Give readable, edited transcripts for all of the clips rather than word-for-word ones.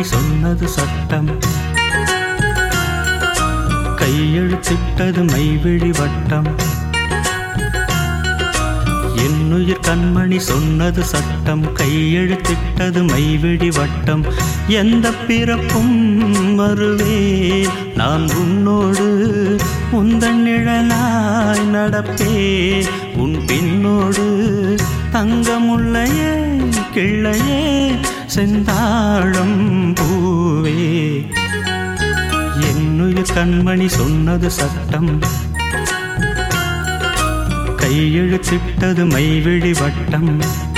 சொன்னது சட்டம், கையெழுத்திட்டது மைவிழி வட்டம். என்னுயிர் கண்மணி சொன்னது சட்டம், கையெழுத்திட்டது மைவிழி வட்டம். எந்த பிறப்பும் வருவேன் நான் உன்னோடு, உந்தன் நிழலாய் நடப்பேன் உன் பின்னோடு. தங்கமுல்லையே கிள்ளையே செந்தாழம் பூவே, என்னுயிர் கண்மணி சொன்னது சட்டம், கையெழுத்திட்டது மைவிழி வட்டம்.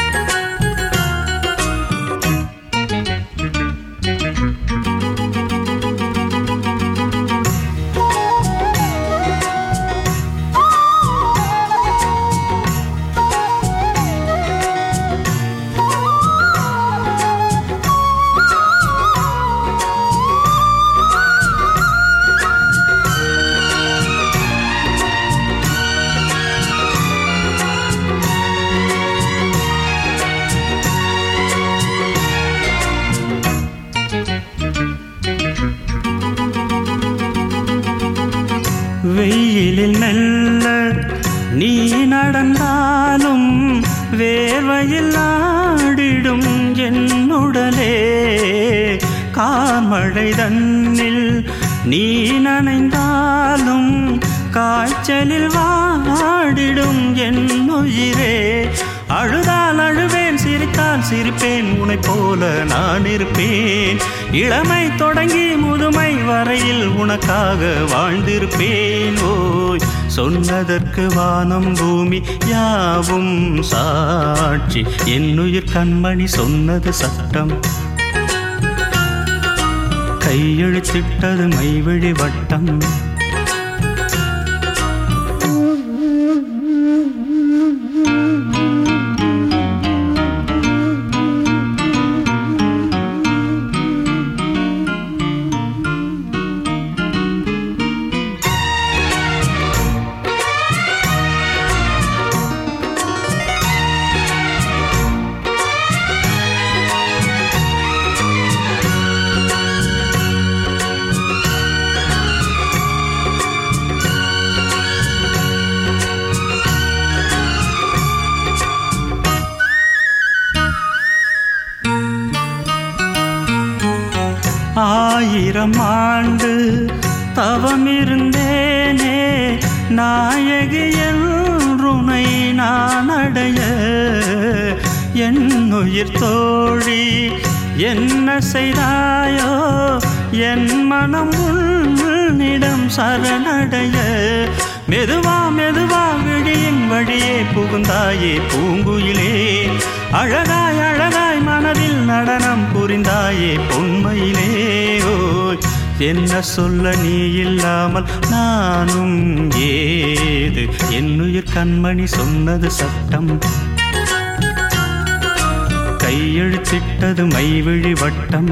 வெயிலில் மெல்ல நீ நடந்தாலும் வேர்வையில் ஆடிடும் என்னுடலே, கார்மழை தன்னில் நீ நனைந்தாலும் காய்ச்சலில் வாடிடும் என்னுயிரே. அழுதால் அழுவேன், சிரித்தால் சிரிப்பேன், உன்னை போல நான் இருப்பேன். இளமை தொடங்கி முதுமை வரையில் உனக்காக வாழ்ந்திருப்பேன். ஓய் சொன்னதற்கு வானம் பூமி யாவும் சாட்சி, என்னுயிர் கண்மணி சொன்னது சட்டம், கையெழுத்திட்டது மைவிழி வட்டம். ஆயிரம் ஆண்டு தவமிருந்தேனே நாயகி என்றுனை நான் அடைய, என்னுயிர் தோழி என்ன செய்தாயோ என் மனம் உன்னிடம் சரணடைய. மெதுவா மெதுவா விழியின் வழியே புகுந்தாயே பூங்குயிலே, அழகாய் அழகாய் மனதில் நடனம் புரிந்தாயே பொன்மையிலே. ஓய் என்ன சொல்ல நீ இல்லாமல் நானும் ஏது, என்னுயிர் கண்மணி சொன்னது சட்டம், கையெழுத்திட்டது மைவிழி வட்டம்.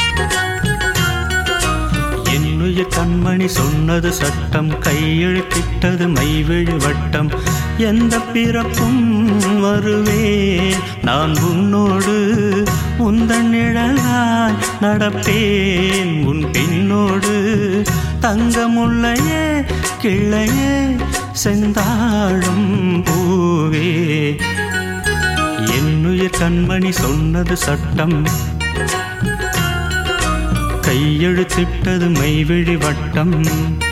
என்னுயிர் கண்மணி சொன்னது சட்டம், கையெழுத்திட்டது மைவிழி வட்டம். எந்த பிறப்பும் வருவேன் நான் உன்னோடு, உந்தன் நிழலாய் நடப்பேன் உன் பின்னோடு. தங்கமுல்லையே கிள்ளையே செந்தாழம் பூவே, என்னுயிர் கண்மணி சொன்னது சட்டம், கையெழுத்திட்டது மைவிழி வட்டம்.